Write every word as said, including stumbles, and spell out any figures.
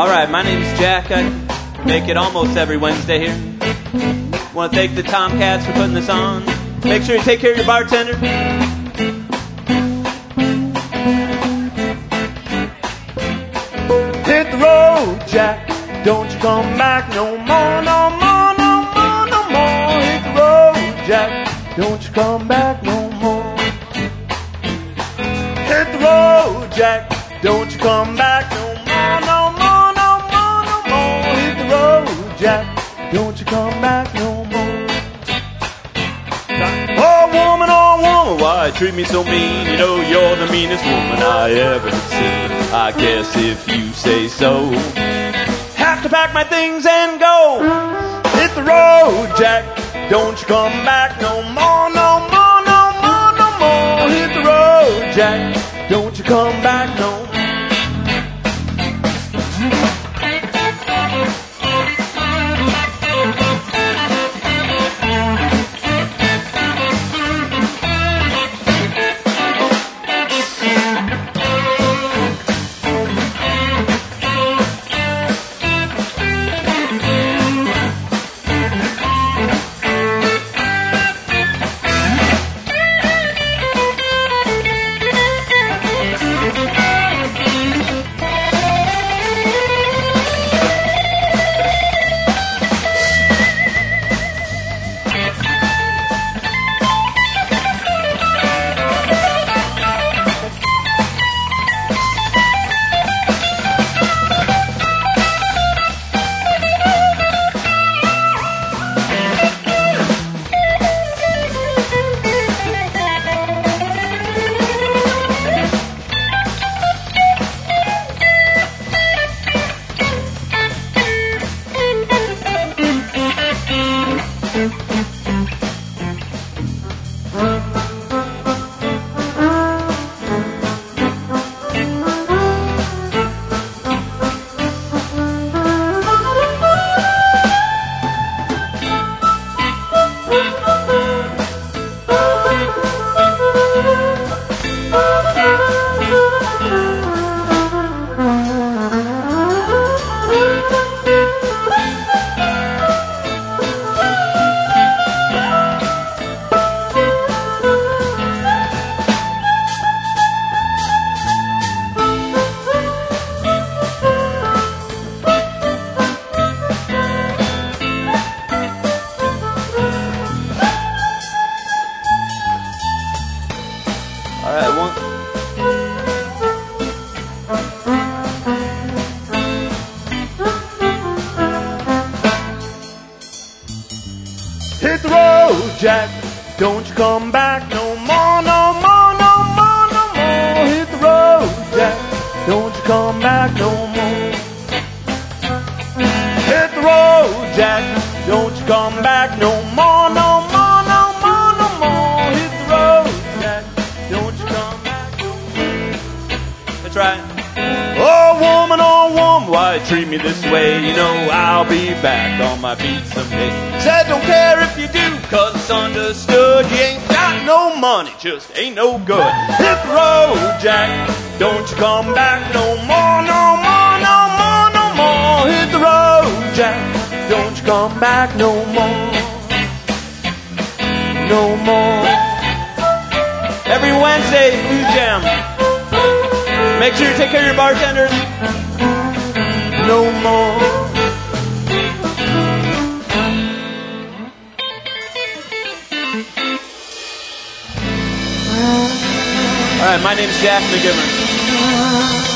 Alright, my name's Jack. I make it almost every Wednesday here. Want to thank the Tomcats for putting this on. Make sure you take care of your bartender. Hit the road, Jack. Don't you come back no more, no more, no more, no more. Hit the road, Jack. Don't you come back no more. Hit the road, Jack. Don't you come back no more, no more, no more, no more. Hit the road, Jack. Don't you come back no more. Oh woman, oh woman, why you treat me so mean? You know you're the meanest woman I ever seen. I guess if you say so. Have to pack my things and go. Hit the road, Jack. Don't you come back no more, no more, no more, no more. Hit the road, Jack. Don't you come back no more. Alright, one. Hit the road, Jack. Don't you come back no more, no more, no more, no more. Hit the road, Jack. Don't you come back no more. Hit the road, Jack. Don't you come back no more, no more, no more, no more. Hit the road, Jack. Don't you come back no more. That's right. Oh woman, oh woman, Why you treat me this way? You know I'll be back on my feet someday. said don't care if you do, Cause it's understood you ain't got no money, just ain't no good. hit the road, Jack. Don't you come back no more, no more, no more, no more. Hit the road, Jack. Don't you come back no more, no more. Every Wednesday, Blue Jam. Make sure you take care of your bartenders. No more. Alright, my name's Jack McGivern.